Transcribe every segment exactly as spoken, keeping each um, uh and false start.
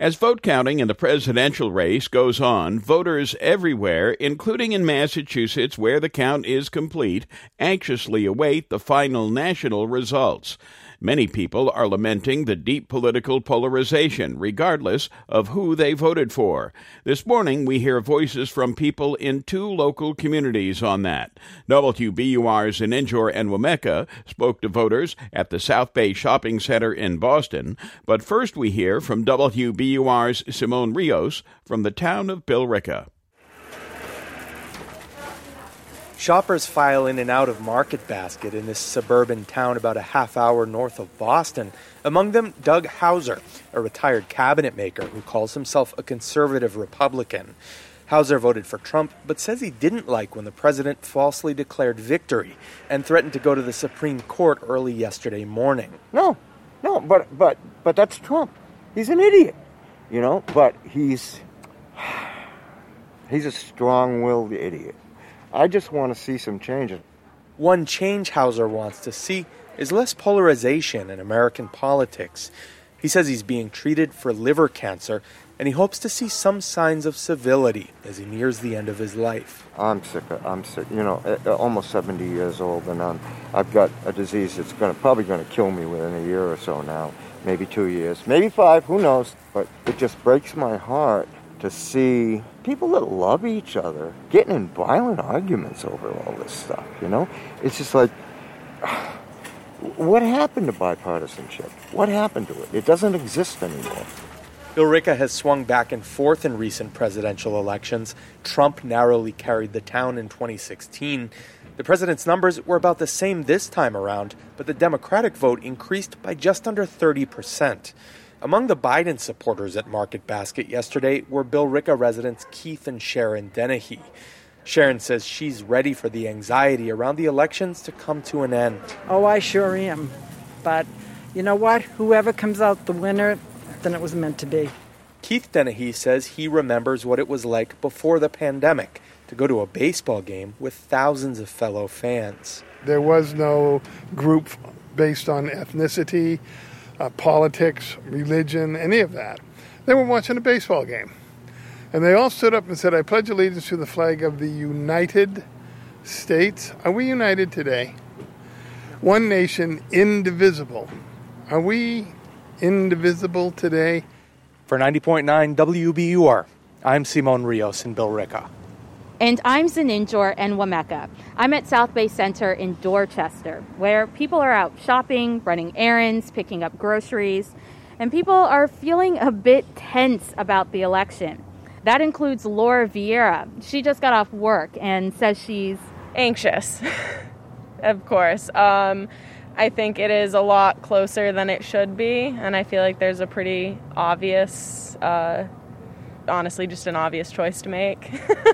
As vote counting in the presidential race goes on, voters everywhere, including in Massachusetts where the count is complete, anxiously await the final national results. Many people are lamenting the deep political polarization, regardless of who they voted for. This morning, we hear voices from people in two local communities on that. W B U R's Zoninjor and Waumeka spoke to voters at the South Bay Shopping Center in Boston. But first, we hear from W B U R's Simone Rios from the town of Billerica. Shoppers file in and out of Market Basket in this suburban town about a half hour north of Boston. Among them, Doug Hauser, a retired cabinet maker who calls himself a conservative Republican. Hauser voted for Trump, but says he didn't like when the president falsely declared victory and threatened to go to the Supreme Court early yesterday morning. No, no, but but but that's Trump. He's an idiot, you know, but he's he's a strong-willed idiot. I just want to see some changes. One change Hauser wants to see is less polarization in American politics. He says he's being treated for liver cancer, and he hopes to see some signs of civility as he nears the end of his life. I'm sick. Of, I'm sick. You know, almost seventy years old, and I'm, I've got a disease that's going to probably going to kill me within a year or so now, maybe two years, maybe five. Who knows? But it just breaks my heart to see people that love each other getting in violent arguments over all this stuff, you know? It's just like, what happened to bipartisanship? What happened to it? It doesn't exist anymore. Billerica has swung back and forth in recent presidential elections. Trump narrowly carried the town in twenty sixteen. The president's numbers were about the same this time around, but the Democratic vote increased by just under thirty percent. Among the Biden supporters at Market Basket yesterday were Billerica residents Keith and Sharon Dennehy. Sharon says she's ready for the anxiety around the elections to come to an end. Oh, I sure am. But you know what? Whoever comes out the winner, then it was meant to be. Keith Dennehy says he remembers what it was like before the pandemic to go to a baseball game with thousands of fellow fans. There was no group based on ethnicity, Uh, politics, religion, any of that. They were watching a baseball game. And they all stood up and said, I pledge allegiance to the flag of the United States. Are we united today? One nation, indivisible. Are we indivisible today? For ninety point nine W B U R, I'm Simone Rios in Billerica. And I'm Zoninjor and Waumeka. I'm at South Bay Center in Dorchester, where people are out shopping, running errands, picking up groceries, and people are feeling a bit tense about the election. That includes Laura Vieira. She just got off work and says she's anxious, of course. Um, I think it is a lot closer than it should be, and I feel like there's a pretty obvious, uh, honestly, just an obvious choice to make.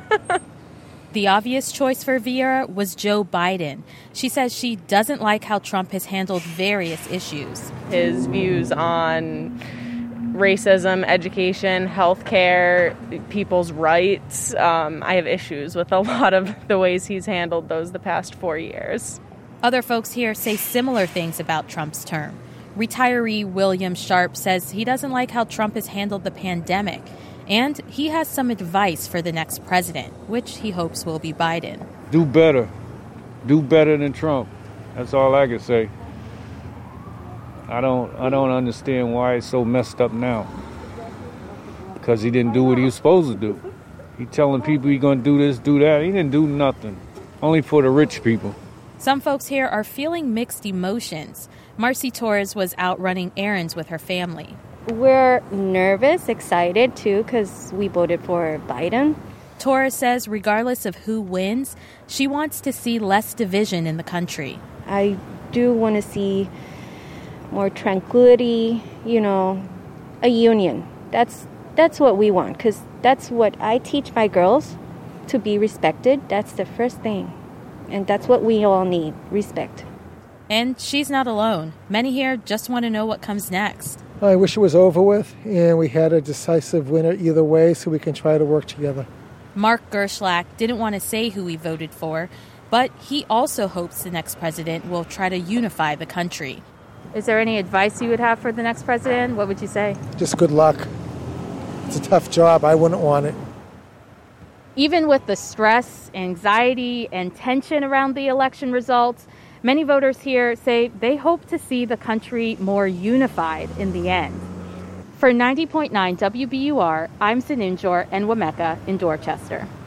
The obvious choice for Vieira was Joe Biden. She says she doesn't like how Trump has handled various issues. His views on racism, education, healthcare, people's rights. Um, I have issues with a lot of the ways he's handled those the past four years. Other folks here say similar things about Trump's term. Retiree William Sharp says he doesn't like how Trump has handled the pandemic. And he has some advice for the next president, which he hopes will be Biden. Do better. Do better than Trump. That's all I can say. I don't I don't understand why it's so messed up now. Because he didn't do what he was supposed to do. He telling people he's going to do this, do that. He didn't do nothing. Only for the rich people. Some folks here are feeling mixed emotions. Marcy Torres was out running errands with her family. We're nervous, excited, too, because we voted for Biden. Torres says regardless of who wins, she wants to see less division in the country. I do want to see more tranquility, you know, a union. That's that's what we want, because that's what I teach my girls, to be respected. That's the first thing. And that's what we all need, respect. And she's not alone. Many here just want to know what comes next. I wish it was over with and we had a decisive winner either way so we can try to work together. Mark Gerschlach didn't want to say who he voted for, but he also hopes the next president will try to unify the country. Is there any advice you would have for the next president? What would you say? Just good luck. It's a tough job. I wouldn't want it. Even with the stress, anxiety, and tension around the election results, many voters here say they hope to see the country more unified in the end. For ninety point nine W B U R, I'm Sinunjor Enwemeka in Dorchester.